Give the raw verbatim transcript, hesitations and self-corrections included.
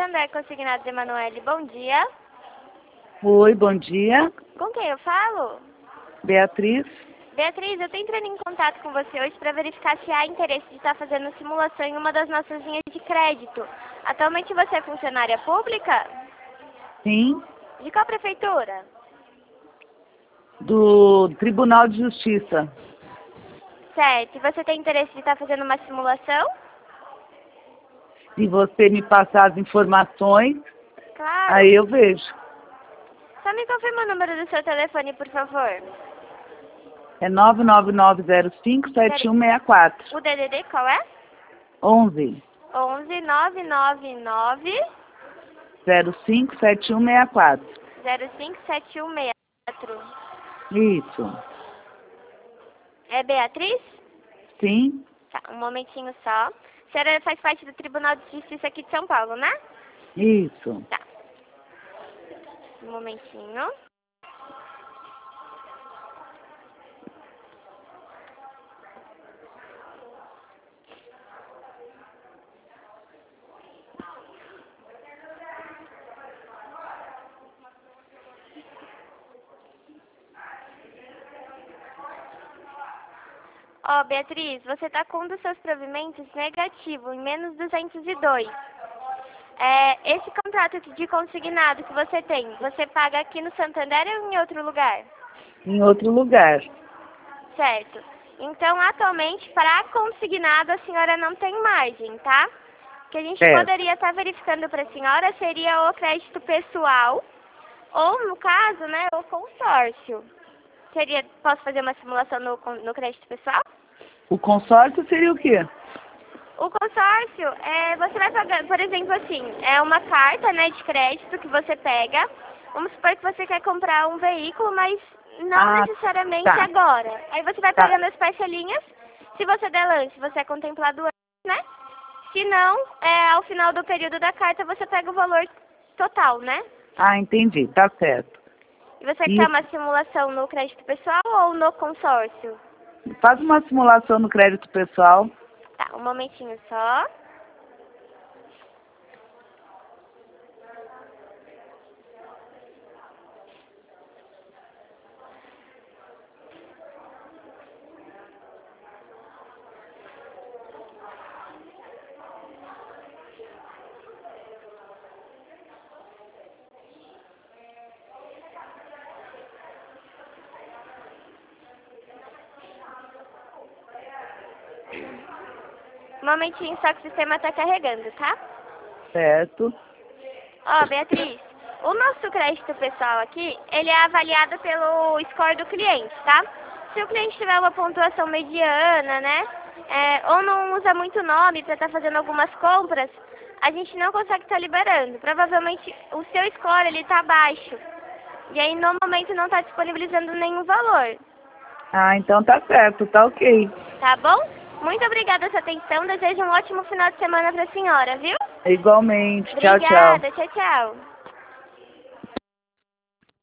Santander Consignados Emanuele, bom dia. Oi, bom dia. Com quem eu falo? Beatriz. Beatriz, eu estou entrando em contato com você hoje para verificar se há interesse de estar fazendo simulação em uma das nossas linhas de crédito. Atualmente você é funcionária pública? Sim. De qual prefeitura? Do Tribunal de Justiça. Certo. E você tem interesse de estar fazendo uma simulação? Se você me passar as informações, Claro. aí eu vejo. Só me confirma o número do seu telefone, por favor. É nove nove nove zero cinco sete um seis quatro. O D D D qual é? onze. onze nove nove nove zero cinco sete um seis quatro. zero cinco sete um seis quatro. Isso. É Beatriz? Sim. Tá, um momentinho só. A senhora faz parte do Tribunal de Justiça aqui de São Paulo, né? Isso. Tá. Um momentinho. Ó, Beatriz, você está com um dos seus provimentos negativo, em menos duzentos e dois. É, esse contrato de consignado que você tem, você paga aqui no Santander ou em outro lugar? Em outro lugar. Certo. Então, atualmente, para consignado, a senhora não tem margem, tá? O que a gente É. poderia estar verificando para a senhora seria o crédito pessoal, ou, no caso, né, o consórcio. Seria, posso fazer uma simulação no, no crédito pessoal? O consórcio seria o quê? O consórcio, é, você vai pagar, por exemplo, assim, é uma carta, né, de crédito que você pega. Vamos supor que você quer comprar um veículo, mas não Ah, necessariamente tá. agora. Aí você vai Tá. pagando as parcelinhas. Se você der lance, você é contemplado antes, né? Se não, é, ao final do período da carta, você pega o valor total, né? Ah, entendi. Tá certo. E você E quer uma simulação no crédito pessoal ou no consórcio? faz uma simulação no crédito pessoal. Tá, um momentinho só. Um momentinho só que o sistema tá carregando, tá? Certo. Ó, Beatriz, o nosso crédito pessoal aqui, ele é avaliado pelo score do cliente, tá? Se o cliente tiver uma pontuação mediana, né, é, ou não usa muito nome para estar fazendo algumas compras, a gente não consegue estar liberando. Provavelmente o seu score, ele tá baixo. E aí, no momento, não está disponibilizando nenhum valor. Ah, então tá certo. Tá ok. Tá bom? Muito obrigada pela sua atenção. Desejo um ótimo final de semana para a senhora, viu? Igualmente. Tchau, tchau. Obrigada. Tchau, tchau.